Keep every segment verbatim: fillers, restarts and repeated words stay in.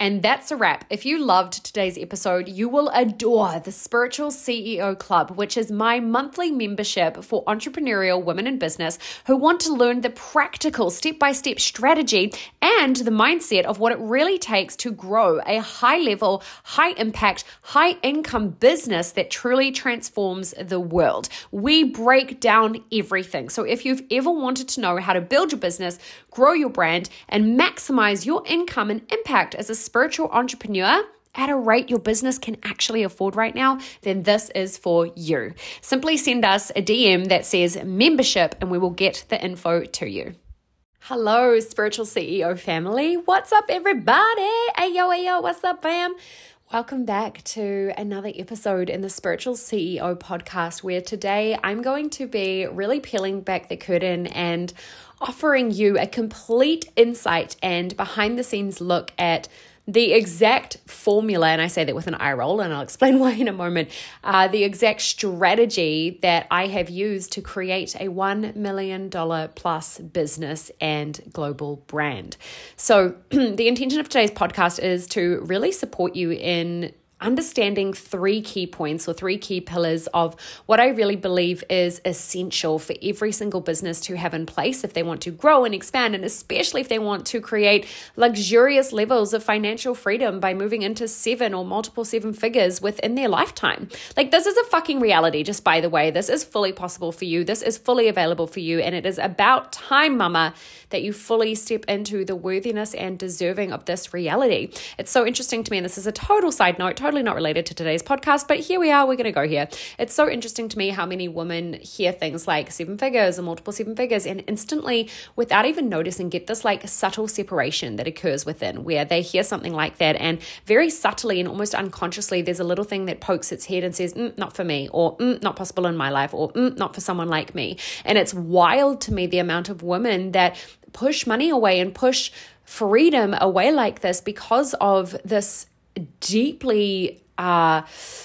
And that's a wrap. If you loved today's episode, you will adore the Spiritual C E O Club, which is my monthly membership for entrepreneurial women in business who want to learn the practical step-by-step strategy and the mindset of what it really takes to grow a high-level, high-impact, high-income business that truly transforms the world. We break down everything. So if you've ever wanted to know how to build your business, grow your brand, and maximize your income and impact as a spiritual entrepreneur at a rate your business can actually afford right now, then this is for you. Simply send us a D M that says membership and we will get the info to you. Hello, Spiritual C E O family. What's up, everybody? Ayo, ayo, what's up, fam? Welcome back to another episode in the Spiritual C E O podcast, where today I'm going to be really peeling back the curtain and offering you a complete insight and behind the scenes look at the exact formula, and I say that with an eye roll, and I'll explain why in a moment, uh, the exact strategy that I have used to create a one million dollars plus business and global brand. So the intention of today's podcast is to really support you in understanding three key points or three key pillars of what I really believe is essential for every single business to have in place if they want to grow and expand, and especially if they want to create luxurious levels of financial freedom by moving into seven or multiple seven figures within their lifetime. Like, this is a fucking reality, just by the way. This is fully possible for you. This is fully available for you. And it is about time, mama, that you fully step into the worthiness and deserving of this reality. It's so interesting to me, and this is a total side note, totally not related to today's podcast, but here we are, we're going to go here. It's so interesting to me how many women hear things like seven figures or multiple seven figures and instantly, without even noticing, get this like subtle separation that occurs within, where they hear something like that and very subtly and almost unconsciously there's a little thing that pokes its head and says, mm, not for me, or mm, not possible in my life, or mm, not for someone like me. And it's wild to me the amount of women that push money away and push freedom away like this because of this deeply uh,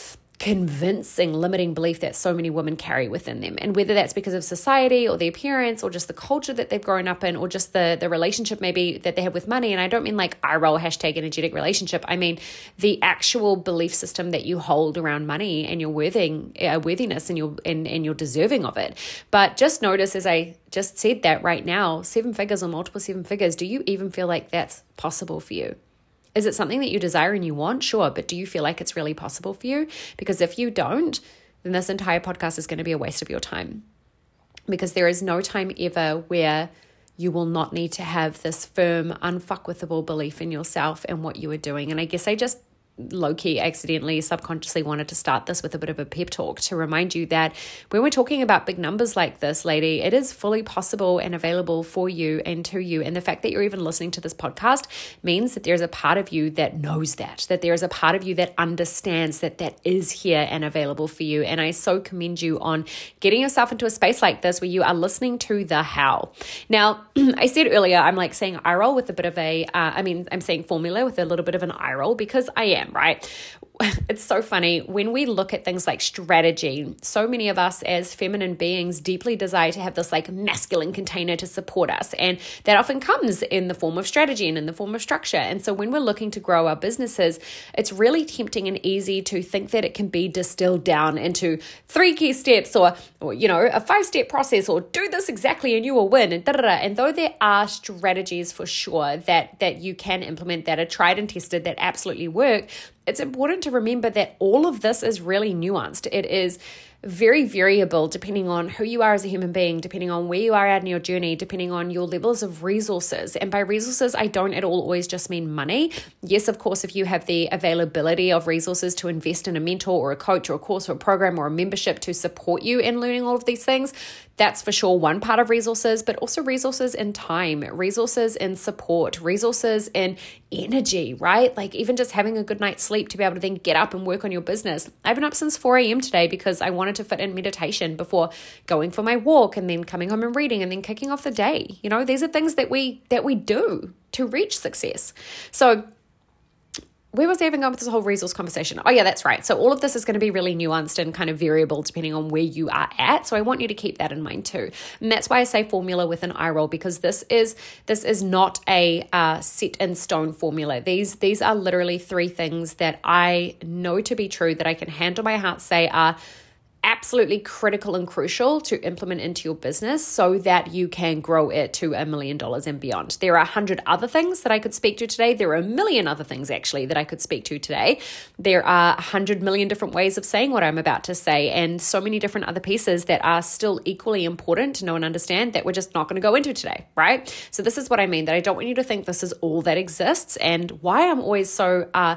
convincing limiting belief that so many women carry within them. And whether that's because of society or their parents or just the culture that they've grown up in or just the, the relationship maybe that they have with money. And I don't mean like eye roll hashtag energetic relationship. I mean the actual belief system that you hold around money and your worthing, uh, worthiness and your, and, and your deserving of it. But just notice, as I just said that right now, seven figures or multiple seven figures, do you even feel like that's possible for you? Is it something that you desire and you want? Sure, but do you feel like it's really possible for you? Because if you don't, then this entire podcast is going to be a waste of your time. Because there is no time ever where you will not need to have this firm, unfuckwithable belief in yourself and what you are doing. And I guess I just low-key accidentally subconsciously wanted to start this with a bit of a pep talk to remind you that when we're talking about big numbers like this, lady, it is fully possible and available for you and to you. And the fact that you're even listening to this podcast means that there's a part of you that knows that, that there is a part of you that understands that that is here and available for you. And I so commend you on getting yourself into a space like this where you are listening to the how. Now, I said earlier, I'm like saying eye roll with a bit of a, uh, I mean, I'm saying formula with a little bit of an eye roll because I am, right? It's so funny when we look at things like strategy. So many of us as feminine beings deeply desire to have this like masculine container to support us. And that often comes in the form of strategy and in the form of structure. And so when we're looking to grow our businesses, it's really tempting and easy to think that it can be distilled down into three key steps or, or you know, a five step process or do this exactly and you will win and da da da. And though there are strategies for sure that, that you can implement that are tried and tested that absolutely work, it's important to remember that all of this is really nuanced. It is very variable depending on who you are as a human being, depending on where you are at in your journey, depending on your levels of resources. And by resources, I don't at all always just mean money. Yes, of course, if you have the availability of resources to invest in a mentor or a coach or a course or a program or a membership to support you in learning all of these things, that's for sure one part of resources, but also resources in time, resources in support, resources in energy, right? Like even just having a good night's sleep to be able to then get up and work on your business. I've been up since four a.m. today because I wanted to fit in meditation before going for my walk and then coming home and reading and then kicking off the day. You know, these are things that we that we do to reach success. So where was I even going with this whole resource conversation? Oh yeah, that's right. So all of this is going to be really nuanced and kind of variable depending on where you are at. So I want you to keep that in mind too. And that's why I say formula with an eye roll, because this is this is not a uh, set in stone formula. These these are literally three things that I know to be true, that I can hand on my heart say are absolutely critical and crucial to implement into your business so that you can grow it to a million dollars and beyond. There are a hundred other things that I could speak to today. There are a million other things actually that I could speak to today. There are a hundred million different ways of saying what I'm about to say, and so many different other pieces that are still equally important to know and understand that we're just not going to go into today, right? So this is what I mean, that I don't want you to think this is all that exists, and why I'm always so uh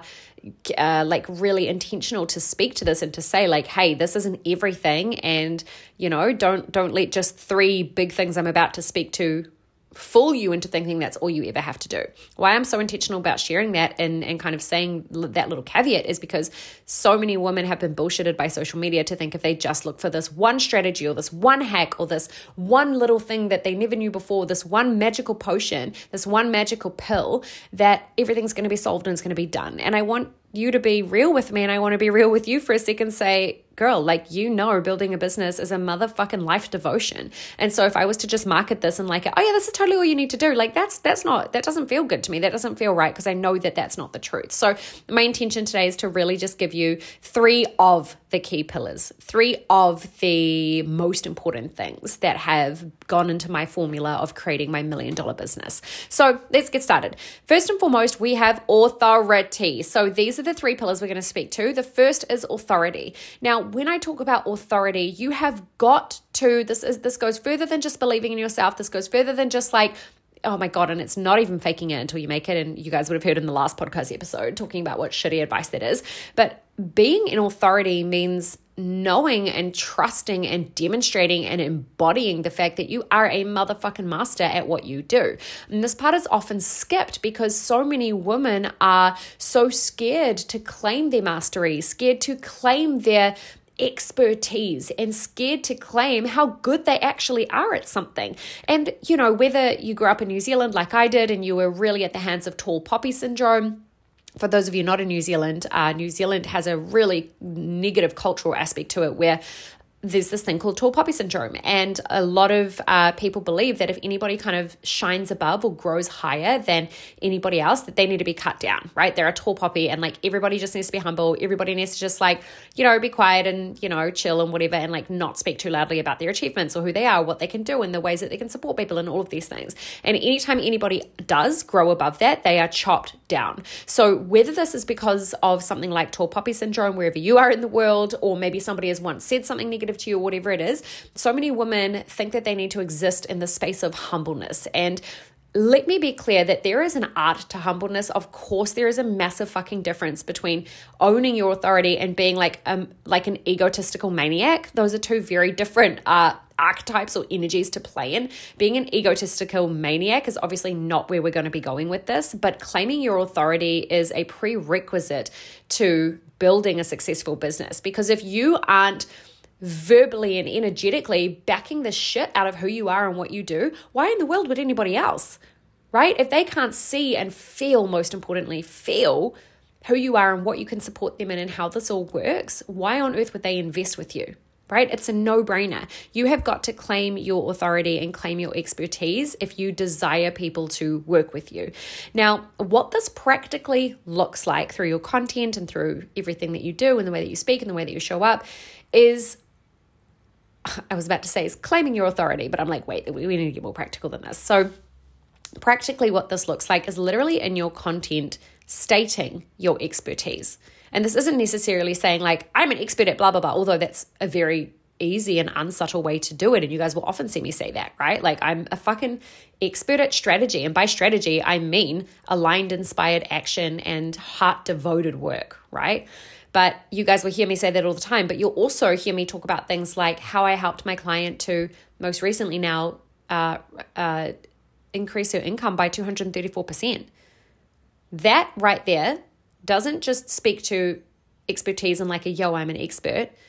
Uh, like really intentional to speak to this and to say like, hey, this isn't everything, and you know, don't don't let just three big things I'm about to speak to fool you into thinking that's all you ever have to do. Why I'm so intentional about sharing that and, and kind of saying that little caveat is because so many women have been bullshitted by social media to think if they just look for this one strategy or this one hack or this one little thing that they never knew before, this one magical potion, this one magical pill, that everything's going to be solved and it's going to be done. And I want you to be real with me, and I want to be real with you for a second. Say, girl, like, you know, building a business is a motherfucking life devotion. And so if I was to just market this and like, oh yeah, this is totally all you need to do, like that's that's not, that doesn't feel good to me. That doesn't feel right, because I know that that's not the truth. So my intention today is to really just give you three of the key pillars, three of the most important things that have gone into my formula of creating my million dollar business. So let's get started. First and foremost, we have authority. So these are the three pillars we're going to speak to. The first is authority. Now, when I talk about authority, you have got to, this is this goes further than just believing in yourself. This goes further than just like, oh my God, and it's not even faking it until you make it. And you guys would have heard in the last podcast episode talking about what shitty advice that is. But being in authority means knowing and trusting and demonstrating and embodying the fact that you are a motherfucking master at what you do. And this part is often skipped because so many women are so scared to claim their mastery, scared to claim their expertise, and scared to claim how good they actually are at something. And, you know, whether you grew up in New Zealand like I did and you were really at the hands of tall poppy syndrome. For those of you not in New Zealand, uh, New Zealand has a really negative cultural aspect to it where there's this thing called tall poppy syndrome. And a lot of uh, people believe that if anybody kind of shines above or grows higher than anybody else, that they need to be cut down, right? They're a tall poppy and like everybody just needs to be humble. Everybody needs to just like, you know, be quiet and, you know, chill and whatever, and like not speak too loudly about their achievements or who they are, what they can do and the ways that they can support people and all of these things. And anytime anybody does grow above that, they are chopped down. So whether this is because of something like tall poppy syndrome, wherever you are in the world, or maybe somebody has once said something negative to you or whatever it is, so many women think that they need to exist in the space of humbleness. And let me be clear that there is an art to humbleness. Of course, there is a massive fucking difference between owning your authority and being like um like an egotistical maniac. Those are two very different uh archetypes or energies to play in. Being an egotistical maniac is obviously not where we're going to be going with this, but claiming your authority is a prerequisite to building a successful business. Because if you aren't verbally and energetically backing the shit out of who you are and what you do, why in the world would anybody else, right? If they can't see and feel, most importantly, feel who you are and what you can support them in and how this all works, why on earth would they invest with you, right? It's a no-brainer. You have got to claim your authority and claim your expertise if you desire people to work with you. Now, what this practically looks like through your content and through everything that you do and the way that you speak and the way that you show up is, I was about to say is claiming your authority, but I'm like, wait, we need to get more practical than this. So practically what this looks like is literally in your content stating your expertise. And this isn't necessarily saying like, I'm an expert at blah, blah, blah, although that's a very easy and unsubtle way to do it. And you guys will often see me say that, right? Like I'm a fucking expert at strategy. And by strategy, I mean aligned, inspired action and heart devoted work, right? But you guys will hear me say that all the time. But you'll also hear me talk about things like how I helped my client to most recently now uh, uh, increase her income by two hundred thirty-four percent. That right there doesn't just speak to expertise and like a, yo, I'm an expert.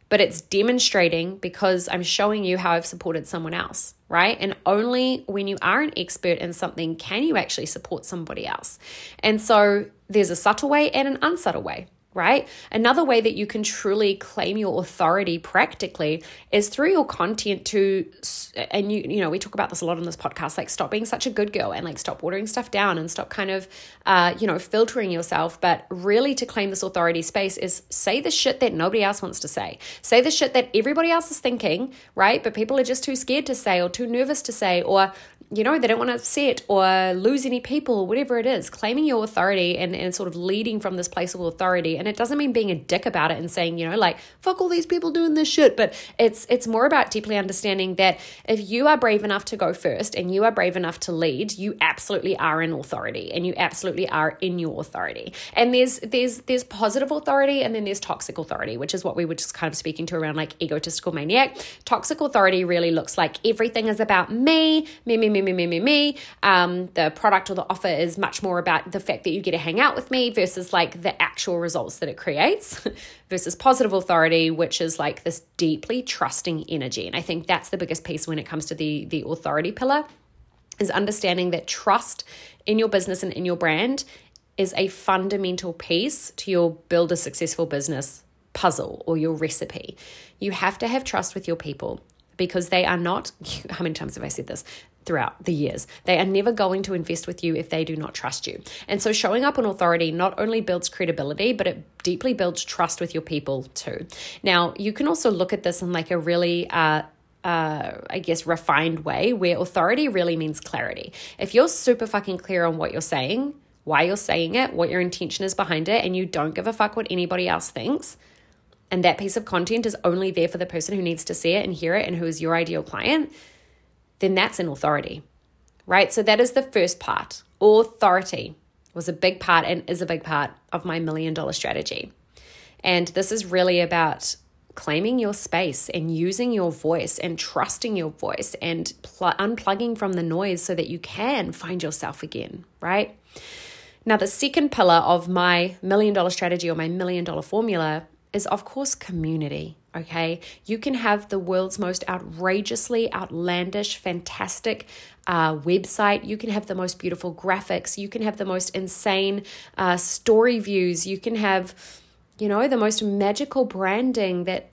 but it's demonstrating because I'm showing you how I've supported someone else, right? And only when you are an expert in something can you actually support somebody else. And so there's a subtle way and an unsubtle way, right? Another way that you can truly claim your authority practically is through your content to, and you, you know, we talk about this a lot on this podcast, like stop being such a good girl and like stop watering stuff down and stop kind of, uh, you know, filtering yourself. But really to claim this authority space is say the shit that nobody else wants to say. Say the shit that everybody else is thinking, right? But people are just too scared to say or too nervous to say, or you know, they don't want to upset or lose any people, whatever it is, claiming your authority and, and sort of leading from this place of authority. And it doesn't mean being a dick about it and saying, you know, like, fuck all these people doing this shit. But it's it's more about deeply understanding that if you are brave enough to go first and you are brave enough to lead, you absolutely are in authority and you absolutely are in your authority. And there's there's there's positive authority and then there's toxic authority, which is what we were just kind of speaking to around like egotistical maniac. Toxic authority really looks like everything is about me, me, me, me, me, me, me, me. Um, the product or the offer is much more about the fact that you get to hang out with me versus like the actual results that it creates versus positive authority, which is like this deeply trusting energy. And I think that's the biggest piece when it comes to the, the authority pillar is understanding that trust in your business and in your brand is a fundamental piece to your build a successful business puzzle or your recipe. You have to have trust with your people because they are not, how many times have I said this throughout the years? They are never going to invest with you if they do not trust you. And so showing up in authority not only builds credibility, but it deeply builds trust with your people too. Now, you can also look at this in like a really, uh, uh, I guess, refined way where authority really means clarity. If you're super fucking clear on what you're saying, why you're saying it, what your intention is behind it, and you don't give a fuck what anybody else thinks, and that piece of content is only there for the person who needs to see it and hear it and who is your ideal client, then that's an authority, right? So that is the first part. Authority was a big part and is a big part of my million dollar strategy. And this is really about claiming your space and using your voice and trusting your voice and pl- unplugging from the noise so that you can find yourself again, right? Now, the second pillar of my million dollar strategy or my million dollar formula is, of course, community, okay? You can have the world's most outrageously outlandish, fantastic uh, website. You can have the most beautiful graphics. You can have the most insane uh, story views. You can have, you know, the most magical branding that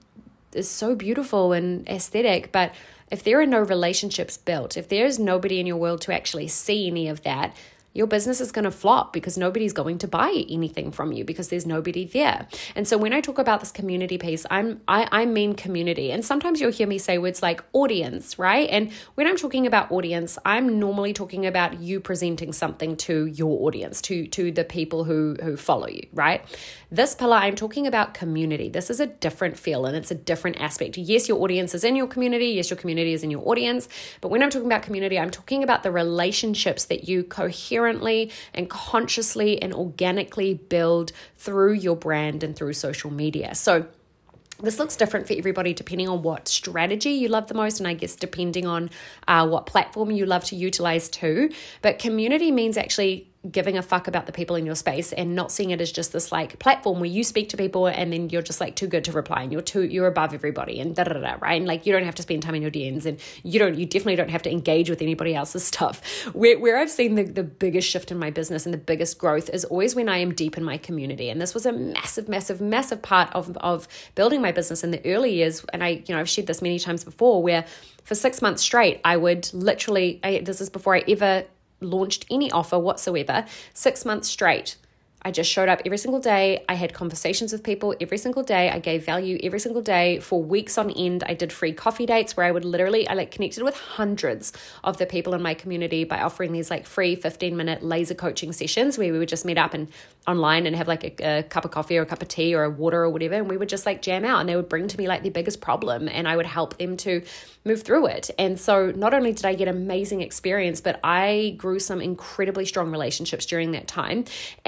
is so beautiful and aesthetic. But if there are no relationships built, if there is nobody in your world to actually see any of that, your business is going to flop because nobody's going to buy anything from you because there's nobody there. And so when I talk about this community piece, I'm, I, I mean community. And sometimes you'll hear me say words like audience, right? And when I'm talking about audience, I'm normally talking about you presenting something to your audience, to, to the people who, who follow you, right? This pillar, I'm talking about community. This is a different feel and it's a different aspect. Yes, your audience is in your community. Yes, your community is in your audience. But when I'm talking about community, I'm talking about the relationships that you coherently and consciously and organically build through your brand and through social media. So this looks different for everybody depending on what strategy you love the most, and I guess depending on uh, what platform you love to utilize too. But community means actually giving a fuck about the people in your space and not seeing it as just this like platform where you speak to people and then you're just like too good to reply and you're too you're above everybody and da da da, right? And like you don't have to spend time in your D Ms and you don't you definitely don't have to engage with anybody else's stuff. Where where I've seen the, the biggest shift in my business and the biggest growth is always when I am deep in my community. And this was a massive, massive, massive part of of building my business in the early years. And I, you know, I've shared this many times before where for six months straight, I would literally, I, this is before I ever launched any offer whatsoever, six months straight. I just showed up every single day. I had conversations with people every single day. I gave value every single day for weeks on end. I did free coffee dates where I would literally, I like connected with hundreds of the people in my community by offering these like free fifteen minute laser coaching sessions where we would just meet up and online and have like a, a cup of coffee or a cup of tea or a water or whatever. And we would just like jam out and they would bring to me like the biggest problem and I would help them to move through it. And so not only did I get amazing experience, but I grew some incredibly strong relationships during that time. And relationships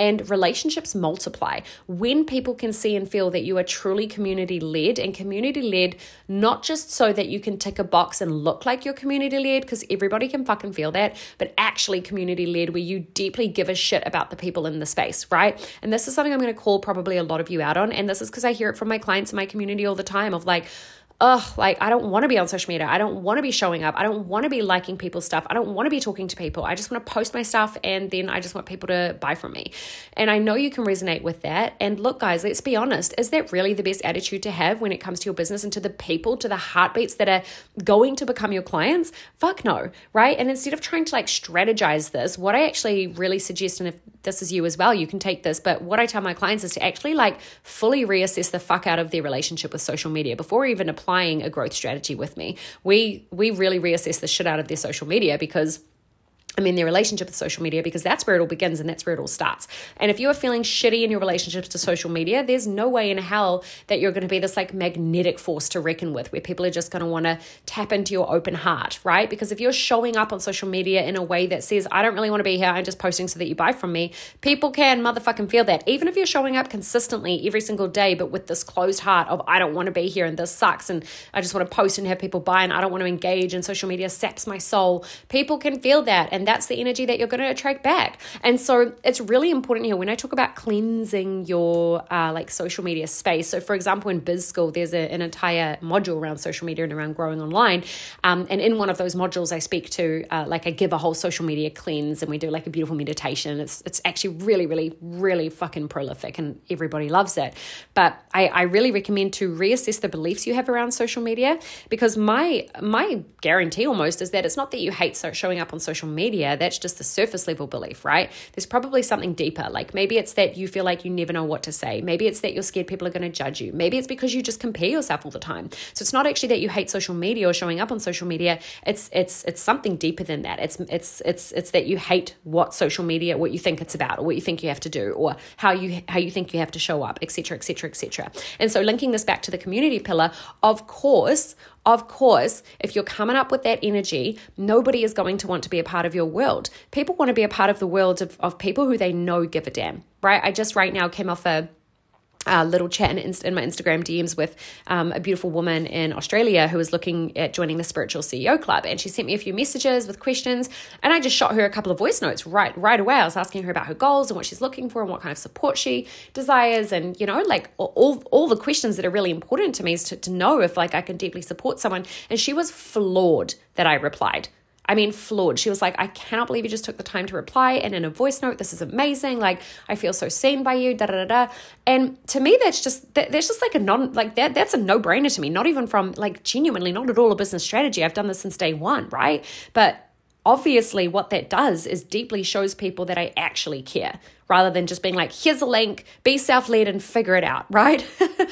relationships multiply when people can see and feel that you are truly community-led, and community-led not just so that you can tick a box and look like you're community-led, because everybody can fucking feel that, but actually community-led where you deeply give a shit about the people in the space, right? And this is something I'm going to call probably a lot of you out on, and this is because I hear it from my clients in my community all the time of like, ugh, like I don't want to be on social media. I don't want to be showing up. I don't want to be liking people's stuff. I don't want to be talking to people. I just want to post my stuff and then I just want people to buy from me. And I know you can resonate with that. And look, guys, let's be honest. Is that really the best attitude to have when it comes to your business and to the people, to the heartbeats that are going to become your clients? Fuck no, right? And instead of trying to like strategize this, what I actually really suggest, and if this is you as well, you can take this, but what I tell my clients is to actually like fully reassess the fuck out of their relationship with social media before even applying a growth strategy with me. We we really reassess the shit out of their social media because I mean, their relationship with social media, because that's where it all begins and that's where it all starts. And if you are feeling shitty in your relationships to social media, there's no way in hell that you're going to be this like magnetic force to reckon with, where people are just going to want to tap into your open heart, right? Because if you're showing up on social media in a way that says, I don't really want to be here, I'm just posting so that you buy from me, people can motherfucking feel that. Even if you're showing up consistently every single day, but with this closed heart of, I don't want to be here and this sucks and I just want to post and have people buy and I don't want to engage and social media saps my soul, people can feel that. And that's the energy that you're going to attract back. And so it's really important here when I talk about cleansing your uh, like social media space. So for example, in Biz School, there's a, an entire module around social media and around growing online. Um, and in one of those modules, I speak to uh, like I give a whole social media cleanse and we do like a beautiful meditation. It's it's actually really, really, really fucking prolific and everybody loves it. But I, I really recommend to reassess the beliefs you have around social media, because my my guarantee almost is that it's not that you hate so showing up on social media. That's just the surface level belief, right? There's probably something deeper. Like maybe it's that you feel like you never know what to say. Maybe it's that you're scared people are going to judge you. Maybe it's because you just compare yourself all the time. So it's not actually that you hate social media or showing up on social media. It's it's it's something deeper than that. It's it's it's it's that you hate what social media, what you think it's about, or what you think you have to do, or how you how you think you have to show up, et cetera, et cetera, et cetera. And so linking this back to the community pillar, of course, Of course, if you're coming up with that energy, nobody is going to want to be a part of your world. People want to be a part of the world of, of people who they know give a damn, right? I just right now came off a Uh, little chat in, in my Instagram D Ms with um, a beautiful woman in Australia who was looking at joining the Spiritual C E O Club, and she sent me a few messages with questions, and I just shot her a couple of voice notes right right away. I was asking her about her goals and what she's looking for and what kind of support she desires, and you know, like all all the questions that are really important to me is to, to know if like I can deeply support someone. And she was floored that I replied. I mean, floored. She was like, I cannot believe you just took the time to reply. And in a voice note, this is amazing. Like, I feel so seen by you, da, da, da, da. And to me, that's just, that, that's just like a non, like that, that's a no brainer to me. Not even from like genuinely, not at all a business strategy. I've done this since day one, right? But obviously what that does is deeply shows people that I actually care, rather than just being like, here's a link, be self-led and figure it out, right?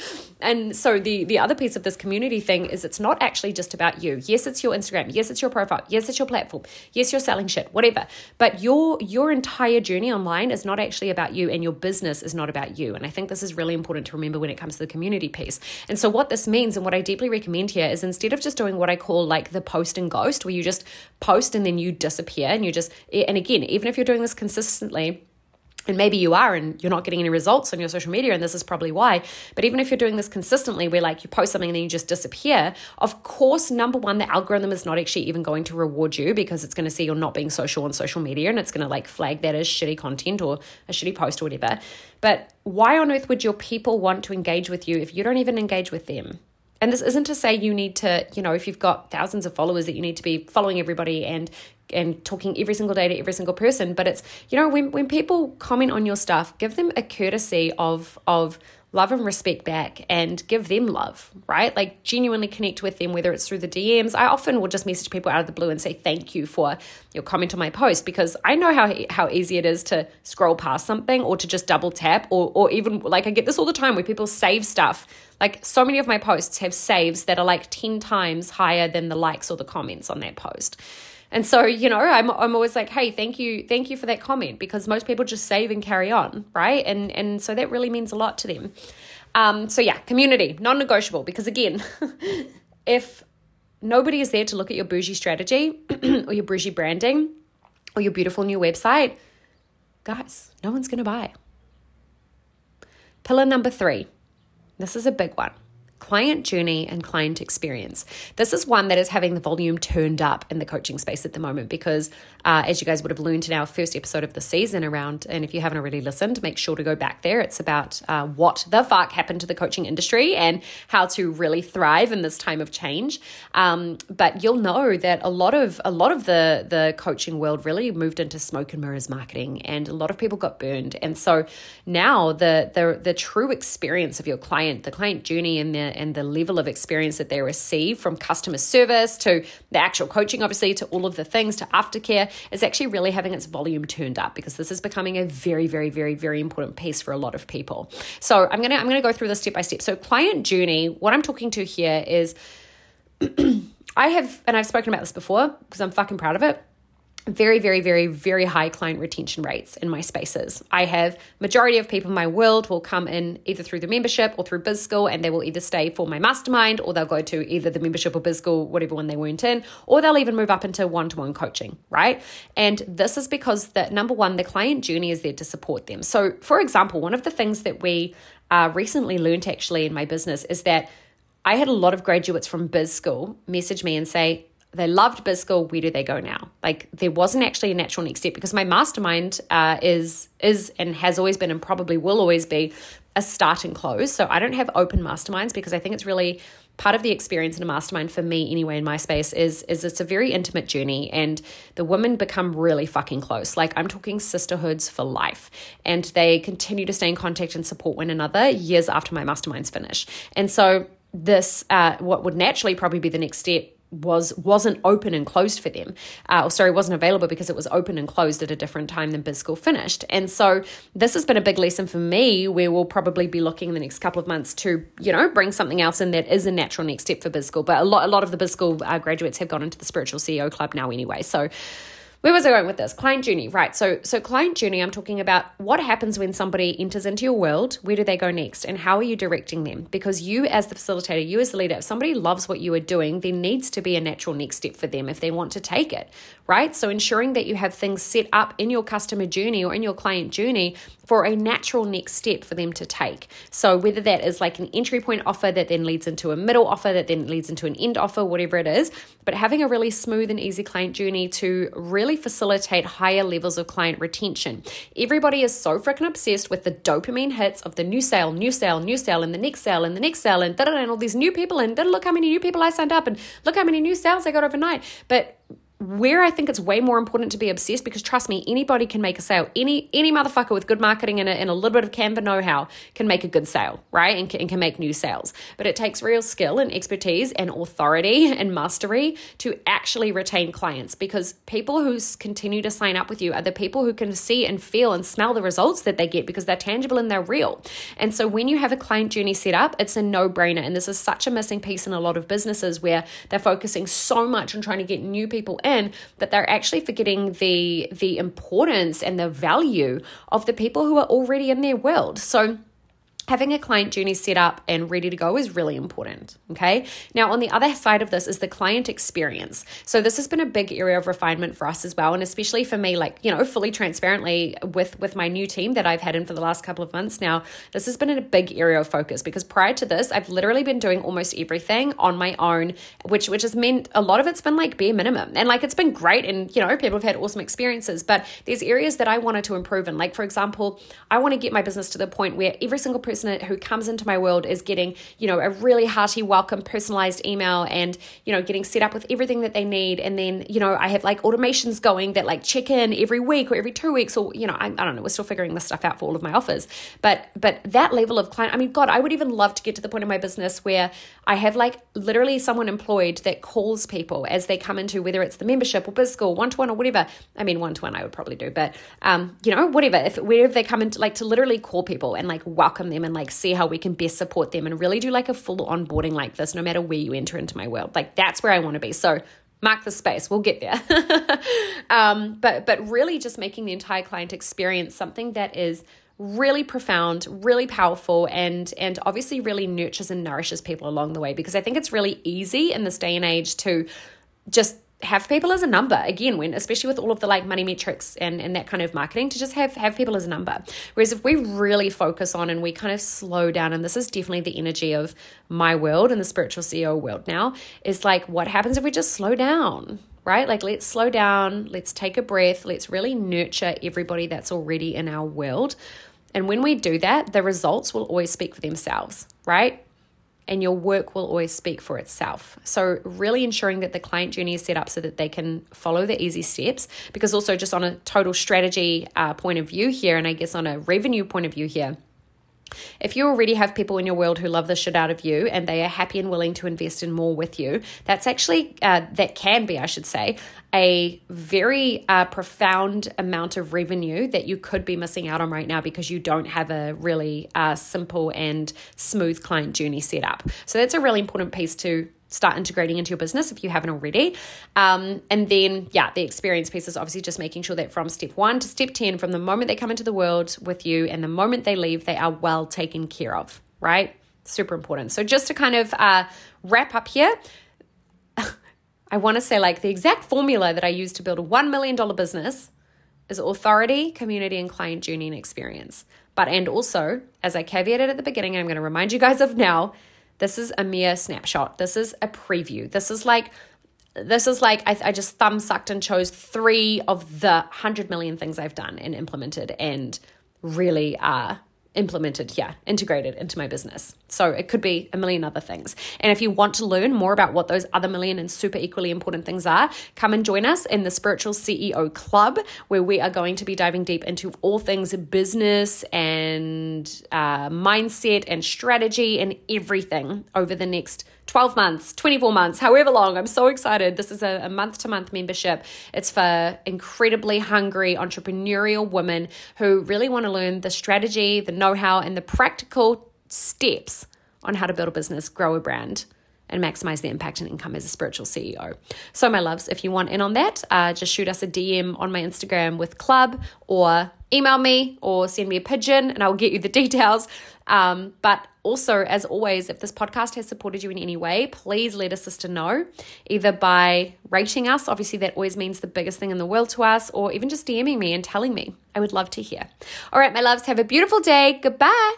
And so the, the other piece of this community thing is it's not actually just about you. Yes, it's your Instagram. Yes, it's your profile. Yes, it's your platform. Yes, you're selling shit, whatever. But your your entire journey online is not actually about you, and your business is not about you. And I think this is really important to remember when it comes to the community piece. And so what this means, and what I deeply recommend here, is instead of just doing what I call like the post and ghost, where you just post and then you disappear and you just, and again, even if you're doing this consistently, and maybe you are and you're not getting any results on your social media, and this is probably why. But even if you're doing this consistently, where like you post something and then you just disappear, of course, number one, the algorithm is not actually even going to reward you, because it's going to see you're not being social on social media, and it's going to like flag that as shitty content or a shitty post or whatever. But why on earth would your people want to engage with you if you don't even engage with them? And this isn't to say you need to, you know, if you've got thousands of followers, that you need to be following everybody and and talking every single day to every single person. But it's, you know, when, when people comment on your stuff, give them a courtesy of of love and respect back, and give them love, right? Like genuinely connect with them, whether it's through the D Ms. I often will just message people out of the blue and say thank you for your comment on my post, because I know how how easy it is to scroll past something, or to just double tap, or or even like I get this all the time where people save stuff. Like so many of my posts have saves that are like ten times higher than the likes or the comments on that post. And so, you know, I'm I'm always like, hey, thank you, thank you for that comment, because most people just save and carry on, right? And and so that really means a lot to them. Um, so yeah, community, non-negotiable, because again, if nobody is there to look at your bougie strategy or your bougie branding or your beautiful new website, guys, no one's going to buy. Pillar number three, this is a big one. Client journey and client experience. This is one that is having the volume turned up in the coaching space at the moment because uh, as you guys would have learned in our first episode of the season around, and if you haven't already listened, make sure to go back there. It's about uh, what the fuck happened to the coaching industry and how to really thrive in this time of change. Um, but you'll know that a lot of a lot of the, the coaching world really moved into smoke and mirrors marketing, and a lot of people got burned. And so now the the the true experience of your client, the client journey and the and the level of experience that they receive from customer service to the actual coaching, obviously, to all of the things, to aftercare, is actually really having its volume turned up because this is becoming a very, very, very, very important piece for a lot of people. So I'm gonna I'm gonna go through this step by step. So client journey, what I'm talking to here is I have, and I've spoken about this before because I'm fucking proud of it, very, very, very, very high client retention rates in my spaces. I have majority of people in my world will come in either through the membership or through Biz School, and they will either stay for my mastermind or they'll go to either the membership or Biz School, whatever one they weren't in, or they'll even move up into one-to-one coaching, right? And this is because that number one, the client journey is there to support them. So for example, one of the things that we uh, recently learned actually in my business is that I had a lot of graduates from Biz School message me and say, they loved Biz School, where do they go now? Like there wasn't actually a natural next step because my mastermind uh, is is and has always been and probably will always be a start and close. So I don't have open masterminds because I think it's really part of the experience in a mastermind for me anyway in my space is, is it's a very intimate journey and the women become really fucking close. Like I'm talking sisterhoods for life, and they continue to stay in contact and support one another years after my masterminds finish. And so this, uh, what would naturally probably be the next step was, wasn't open and closed for them. Uh, or sorry, wasn't available because it was open and closed at a different time than Biz School finished. And so this has been a big lesson for me where we'll probably be looking in the next couple of months to, you know, bring something else in that is a natural next step for Biz School. But a lot, a lot of the Biz School uh, graduates have gone into the Spiritual C E O Club now anyway. So where was I going with this? Client journey, right? So, so client journey, I'm talking about what happens when somebody enters into your world. Where do they go next? And how are you directing them? Because you as the facilitator, you as the leader, if somebody loves what you are doing, there needs to be a natural next step for them if they want to take it, right? So ensuring that you have things set up in your customer journey or in your client journey for a natural next step for them to take. So whether that is like an entry point offer that then leads into a middle offer that then leads into an end offer, whatever it is, but having a really smooth and easy client journey to really facilitate higher levels of client retention. Everybody is so freaking obsessed with the dopamine hits of the new sale, new sale, new sale, and the next sale, and the next sale, and da-da-da, and all these new people, and da-da, look how many new people I signed up, and look how many new sales I got overnight. But where I think it's way more important to be obsessed, because trust me, anybody can make a sale. Any any motherfucker with good marketing and a, and a little bit of Canva know-how can make a good sale, right? And can, and can make new sales. But it takes real skill and expertise and authority and mastery to actually retain clients, because people who continue to sign up with you are the people who can see and feel and smell the results that they get because they're tangible and they're real. And so when you have a client journey set up, it's a no-brainer. And this is such a missing piece in a lot of businesses where they're focusing so much on trying to get new people in that they're actually forgetting the the importance and the value of the people who are already in their world. So having a client journey set up and ready to go is really important, okay? Now, on the other side of this is the client experience. So this has been a big area of refinement for us as well, and especially for me, like, you know, fully transparently with, with my new team that I've had in for the last couple of months now, this has been a big area of focus, because prior to this, I've literally been doing almost everything on my own, which which has meant a lot of it's been like bare minimum. And like, it's been great, and, you know, people have had awesome experiences, but there's areas that I wanted to improve in. Like, for example, I want to get my business to the point where every single person who comes into my world is getting, you know, a really hearty welcome, personalized email, and, you know, getting set up with everything that they need. And then, you know, I have like automations going that like check in every week or every two weeks, or, you know, I, I don't know, we're still figuring this stuff out for all of my offers. But, but that level of client, I mean, God, I would even love to get to the point in my business where I have like literally someone employed that calls people as they come into, whether it's the membership or Biz School, one-to-one or whatever. I mean, one-to-one I would probably do, but, um, you know, whatever, if wherever they come into, like, to literally call people and like welcome them and like see how we can best support them and really do like a full onboarding like this, no matter where you enter into my world. Like, that's where I want to be. So mark the space, we'll get there. um, but, but really just making the entire client experience something that is really profound, really powerful, and, and obviously really nurtures and nourishes people along the way, because I think it's really easy in this day and age to just have people as a number, again, when especially with all of the like money metrics and, and that kind of marketing, to just have, have people as a number. Whereas if we really focus on and we kind of slow down, and this is definitely the energy of my world and the spiritual C E O world now, is like, what happens if we just slow down, right? Like, let's slow down, let's take a breath, let's really nurture everybody that's already in our world. And when we do that, the results will always speak for themselves, right? And your work will always speak for itself. So really ensuring that the client journey is set up so that they can follow the easy steps, because also just on a total strategy uh, point of view here, and I guess on a revenue point of view here, if you already have people in your world who love the shit out of you and they are happy and willing to invest in more with you, that's actually, uh, that can be, I should say, a very uh, profound amount of revenue that you could be missing out on right now because you don't have a really uh, simple and smooth client journey set up. So that's a really important piece to start integrating into your business if you haven't already. Um, and then, yeah, the experience piece is obviously just making sure that from step one to step ten, from the moment they come into the world with you and the moment they leave, they are well taken care of, right? Super important. So just to kind of uh, wrap up here, I want to say like the exact formula that I use to build a one million dollars business is authority, community, and client journey and experience. But, and also, as I caveated at the beginning, and I'm going to remind you guys of now, this is a mere snapshot. This is a preview. This is like, this is like, I, I just thumb sucked and chose three of the hundred million things I've done and implemented and really uh, implemented, yeah, integrated into my business. So it could be a million other things. And if you want to learn more about what those other million and super equally important things are, come and join us in the Spiritual C E O Club, where we are going to be diving deep into all things business and uh, mindset and strategy and everything over the next twelve months, twenty-four months, however long. I'm so excited. This is a, a month-to-month membership. It's for incredibly hungry entrepreneurial women who really want to learn the strategy, the know-how, and the practical steps on how to build a business, grow a brand, and maximize the impact and income as a spiritual C E O. So my loves, if you want in on that, uh, just shoot us a D M on my Instagram with club, or email me or send me a pigeon and I'll get you the details. Um, but also, as always, if this podcast has supported you in any way, please let a sister know, either by rating us. Obviously, that always means the biggest thing in the world to us, or even just DMing me and telling me. I would love to hear. All right, my loves, have a beautiful day. Goodbye.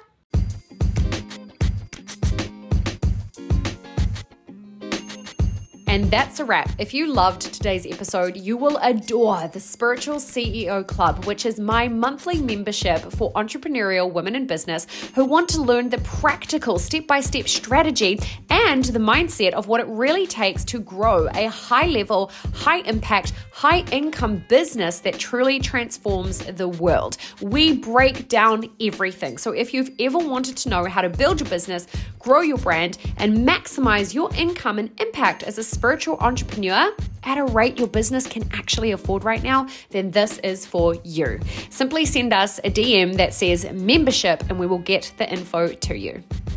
And that's a wrap. If you loved today's episode, you will adore the Spiritual C E O Club, which is my monthly membership for entrepreneurial women in business who want to learn the practical step-by-step strategy and the mindset of what it really takes to grow a high-level, high-impact, high-income business that truly transforms the world. We break down everything. So if you've ever wanted to know how to build your business, grow your brand, and maximize your income and impact as a spiritual entrepreneur at a rate your business can actually afford right now, then this is for you. Simply send us a D M that says membership and we will get the info to you.